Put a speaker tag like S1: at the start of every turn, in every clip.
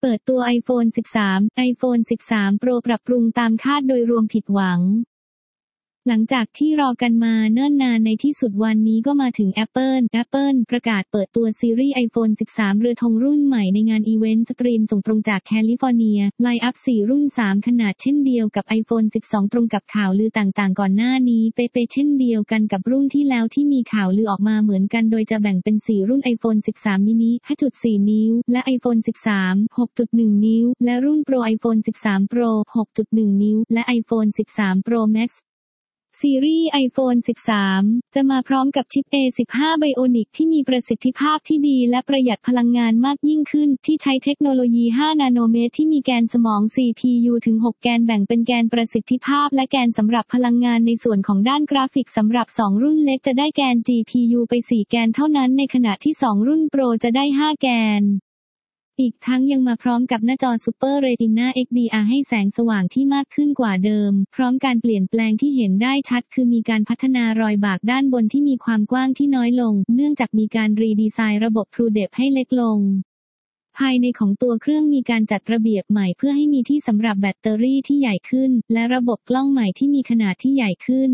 S1: เปิดตัว iPhone 13 iPhone 13 Pro ปรับปรุงตามคาดโดยรวมผิดหวังหลังจากที่รอกันมาเนิ่นนานในที่สุดวันนี้ก็มาถึง Apple ประกาศเปิดตัวซีรีส์ iPhone 13 เรือธงรุ่นใหม่ในงานอีเวนต์สตรีมส่งตรงจากแคลิฟอร์เนียไลน์อัพ4รุ่น3ขนาดเช่นเดียวกับ iPhone 12 ตรงกับข่าวลือต่างๆก่อนหน้านี้เป๊ะๆเช่นเดียวกันกับรุ่นที่แล้วที่มีข่าวลือออกมาเหมือนกันโดยจะแบ่งเป็น4รุ่น iPhone 13 mini 5.4 นิ้วและ iPhone 13 6.1 นิ้วและรุ่น Pro iPhone 13 Pro 6.1 นิ้วและ iPhone 13 Pro Maxซีรีส์ iPhone 13 จะมาพร้อมกับชิป A15 Bionic ที่มีประสิทธิภาพที่ดีและประหยัดพลังงานมากยิ่งขึ้นที่ใช้เทคโนโลยี5นาโนเมตรที่มีแกนสมอง CPU ถึง 6 แกนแบ่งเป็นแกนประสิทธิภาพและแกนสำหรับพลังงานในส่วนของด้านกราฟิกสำหรับ2รุ่นเล็กจะได้แกน GPU ไป4แกนเท่านั้นในขณะที่2รุ่น Pro จะได้5แกนอีกทั้งยังมาพร้อมกับหน้าจอ Super Retina XDR ให้แสงสว่างที่มากขึ้นกว่าเดิมพร้อมการเปลี่ยนแปลงที่เห็นได้ชัดคือมีการพัฒนารอยบากด้านบนที่มีความกว้างที่น้อยลงเนื่องจากมีการรีดีไซน์ระบบ True Depth ให้เล็กลงภายในของตัวเครื่องมีการจัดระเบียบใหม่เพื่อให้มีที่สำหรับแบตเตอรี่ที่ใหญ่ขึ้นและระบบกล้องใหม่ที่มีขนาดที่ใหญ่ขึ้น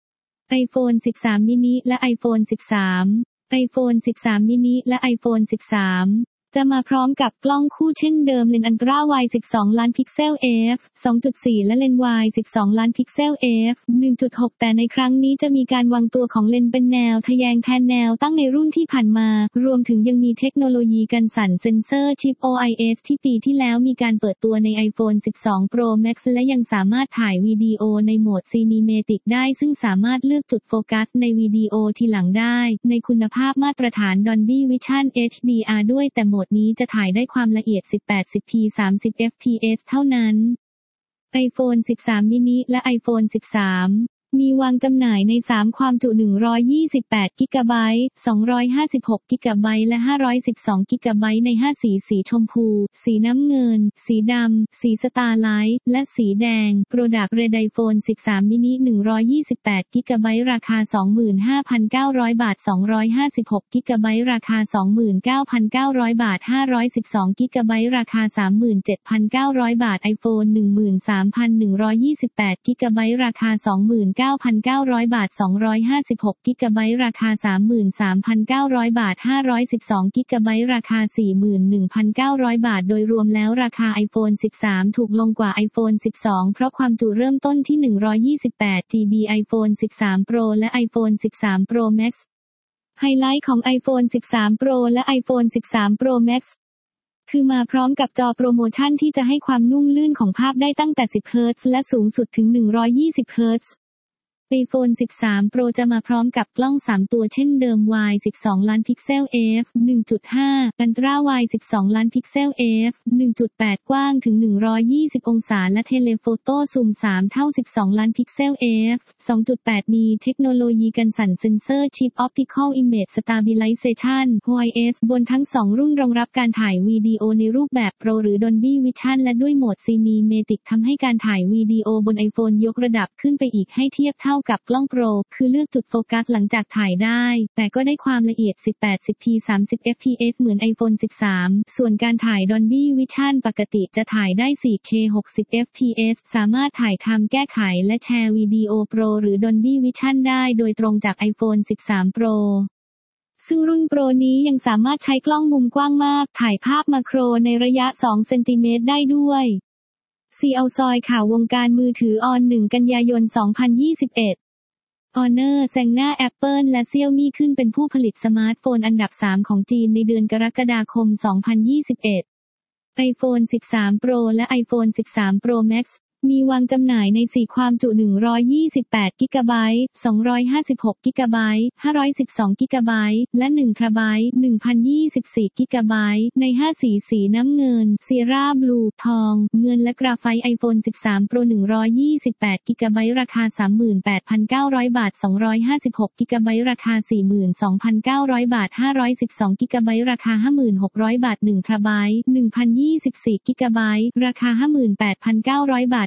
S1: iPhone 13 mini และ iPhone 13 iPhone 13 mini และ iPhone 13จะมาพร้อมกับกล้องคู่เช่นเดิมเลนส์อัลตร้าไวด์12ล้านพิกเซล f 2.4 และเลนส์วาย12ล้านพิกเซล f 1.6 แต่ในครั้งนี้จะมีการวางตัวของเลนส์เป็นแนวทะแยงแทนแนวตั้งในรุ่นที่ผ่านมารวมถึงยังมีเทคโนโลยีกันสั่นเซ็นเซอร์ชิป OIS ที่ปีที่แล้วมีการเปิดตัวใน iPhone 12 Pro Max และยังสามารถถ่ายวิดีโอในโหมด Cinematic ได้ซึ่งสามารถเลือกจุดโฟกัสในวิดีโอทีหลังได้ในคุณภาพมาตรฐาน Dolby Vision HDR ด้วยแต่โหมดนี้จะถ่ายได้ความละเอียด 1080p 30 fps เท่านั้น iPhone 13 mini และ iPhone 13 มีวางจำหน่ายใน3ความจุ128 กิกะไบต์256 กิกะไบต์และ512 กิกะไบต์ใน5สีชมพูสีน้ำเงินสีดำสีสตาร์ไลท์และสีแดง Product Red iPhone 13 mini 128 กิกะไบต์ราคา 25,900 บาท256 กิกะไบต์ราคา 29,900 บาท512 กิกะไบต์ราคา 37,900 บาท iPhone 13,128 กิกะไบต์ราคา 29,900 บาท256 กิกะไบต์ราคา 33,900 บาท512 กิกะไบต์ราคา 41,900 บาทโดยรวมแล้วราคา iPhone 13 ถูกลงกว่า iPhone 12 เพราะความจุเริ่มต้นที่128 GB iPhone 13 Pro และ iPhone 13 Pro Max ไฮไลท์ของ iPhone 13 Pro และ iPhone 13 Pro Max คือมาพร้อมกับจอโปรโมชั่นที่จะให้ความนุ่มลื่นของภาพได้ตั้งแต่10 เฮิรตซ์และสูงสุดถึง120 เฮิรตซ์iPhone 13 Pro จะมาพร้อมกับกล้อง3ตัวเช่นเดิม wide 12 ล้านพิกเซล f 1.5 Ultra wide 12 ล้านพิกเซล f 1.8 กว้างถึง120องศาและ Telephoto Zoom 3 เท่า 12 ล้านพิกเซล f 2.8 มีเทคโนโลยีกันสั่นเซ็นเซอร์ชิป Optical Image Stabilization OIS บนทั้ง2รุ่นรองรับการถ่ายวิดีโอในรูปแบบ Pro หรือ Dolby Vision และด้วยโหมด Cinematic ทำให้การถ่ายวิดีโอบน iPhone ยกระดับขึ้นไปอีกให้เทียบเท่ากับกล้อง Pro คือเลือกจุดโฟกัสหลังจากถ่ายได้แต่ก็ได้ความละเอียด 1080p 30 fps เหมือน iPhone 13 ส่วนการถ่าย Dolby Vision ปกติจะถ่ายได้ 4K 60 fps สามารถถ่ายทำแก้ไขและแชร์วิดีโอ Pro หรือ Dolby Vision ได้โดยตรงจาก iPhone 13 Pro ซึ่งรุ่น Pro นี้ยังสามารถใช้กล้องมุมกว้างมากถ่ายภาพมาโครในระยะ2เซนติเมตรได้ด้วยซีเอาซอยข่าววงการมือถือออน 1 กันยายน 2021 Honor แซงหน้า Apple และ Xiaomi ขึ้นเป็นผู้ผลิตสมาร์ทโฟนอันดับ3ของจีนในเดือนกรกฎาคม 2021 iPhone 13 Pro และ iPhone 13 Pro Max มีวางจำหน่ายใน4ความจุ128 กิกะไบต์ 256 กิกะไบต์ 512 กิกะไบต์ และ1 เทราไบต์ 1024 กิกะไบต์ใน5สีน้ำเงิน Sierra Blue ทอง เงินและกราไฟต์ iPhone 13 Pro 128 กิกะไบต์ราคา 38,900 บาท256 กิกะไบต์ราคา 42,900 บาท512 กิกะไบต์ราคา 5,600 บาท1 เทราไบต์ 1024 กิกะไบต์ราคา 58,900 บาท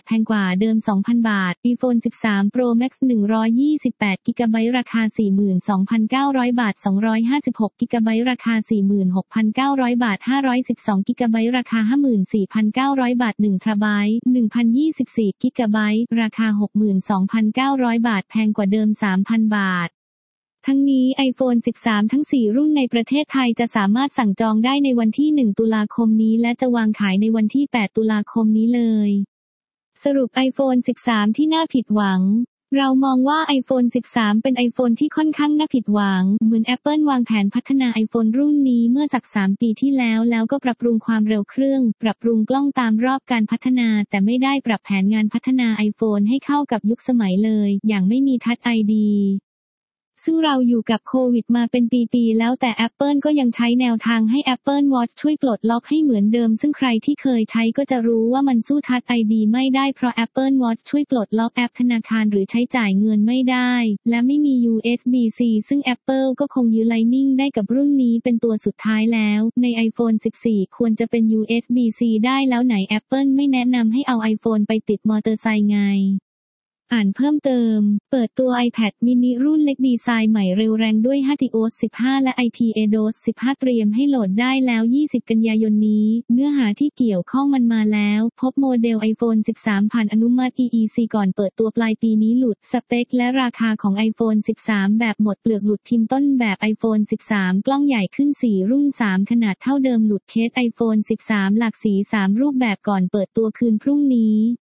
S1: แพงกว่าเดิม 2,000 บาท iPhone 13 Pro Max 128 GB ราคา 42,900 บาท 256 GB ราคา 46,900 บาท 512 GB ราคา 54,900 บาท 1 TB 1,024 GB ราคา 62,900 บาทแพงกว่าเดิม 3,000 บาททั้งนี้ iPhone 13 ทั้ง 4 รุ่นในประเทศไทยจะสามารถสั่งจองได้ในวันที่ 1 ตุลาคมนี้และจะวางขายในวันที่ 8 ตุลาคมนี้เลย สรุป iPhone 13 ที่น่าผิดหวัง เรามองว่า iPhone 13 เป็น iPhone ที่ค่อนข้างน่าผิดหวัง เหมือน Apple วางแผนพัฒนา iPhone รุ่นนี้เมื่อสัก 3 ปีที่แล้วก็ปรับปรุงความเร็วเครื่อง ปรับปรุงกล้องตามรอบการพัฒนาแต่ไม่ได้ปรับแผนงานพัฒนา iPhone ให้เข้ากับยุคสมัยเลย อย่างไม่มี Touch IDซึ่งเราอยู่กับโควิดมาเป็นปีๆแล้วแต่ Apple ก็ยังใช้แนวทางให้ Apple Watch ช่วยปลดล็อกให้เหมือนเดิมซึ่งใครที่เคยใช้ก็จะรู้ว่ามันสู้ Touch ID ไม่ได้เพราะ Apple Watch ช่วยปลดล็อกแอปธนาคารหรือใช้จ่ายเงินไม่ได้และไม่มี USB-C ซึ่ง Apple ก็คงยื้อ Lightning ได้กับรุ่นนี้เป็นตัวสุดท้ายแล้วใน iPhone 14 ควรจะเป็น USB-C ได้แล้วไหน Apple ไม่แนะนำให้เอา iPhone ไปติดมอเตอร์ไซค์ไงอ่านเพิ่มเติม เปิดตัว iPad mini รุ่นเล็กดีไซน์ใหม่เร็วแรงด้วย HTOS 15 และ IP-EDOS 15 เตรียมให้โหลดได้แล้ว 20 กันยายนนี้ เนื้อหาที่เกี่ยวข้องมันมาแล้ว พบโมเดล iPhone 13 ผ่านอนุมัติ EEC ก่อนเปิดตัวปลายปีนี้หลุด สเปคและราคาของ iPhone 13 แบบหมดเปลือกหลุดพิมพ์ต้นแบบ iPhone 13 กล้องใหญ่ขึ้น 4 รุ่น 3 ขนาดเท่าเดิมหลุดเคส iPhone 13 หลากสี 3 รูปแบบก่อนเปิดตัวคืนพรุ่งนี้